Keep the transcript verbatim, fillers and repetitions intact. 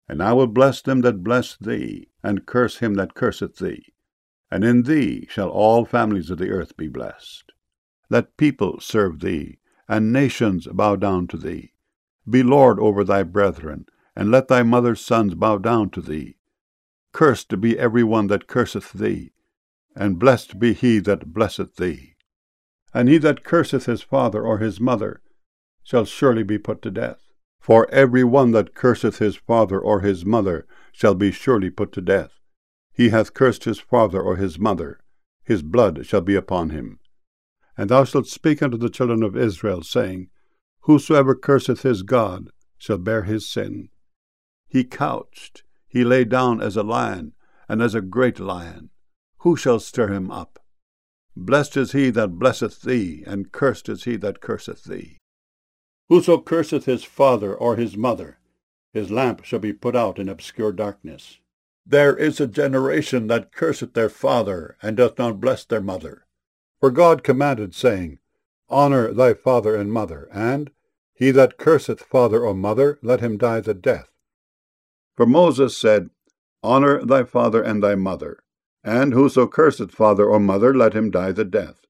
And I will bless them that bless thee, and curse him that curseth thee. And in thee shall all families of the earth be blessed. Let people serve thee, and nations bow down to thee. Be Lord over thy brethren, and let thy mother's sons bow down to thee. Cursed be every one that curseth thee, and blessed be he that blesseth thee. And he that curseth his father or his mother shall surely be put to death. For every one that curseth his father or his mother shall be surely put to death. He hath cursed his father or his mother, his blood shall be upon him. And thou shalt speak unto the children of Israel, saying, Whosoever curseth his God shall bear his sin. He couched, he lay down as a lion, and as a great lion. Who shall stir him up? Blessed is he that blesseth thee, and cursed is he that curseth thee. Whoso curseth his father or his mother, his lamp shall be put out in obscure darkness. There is a generation that curseth their father, and doth not bless their mother. For God commanded, saying, Honour thy father and mother, and, He that curseth father or mother, let him die the death. For Moses said, Honour thy father and thy mother, and whoso curseth father or mother, let him die the death.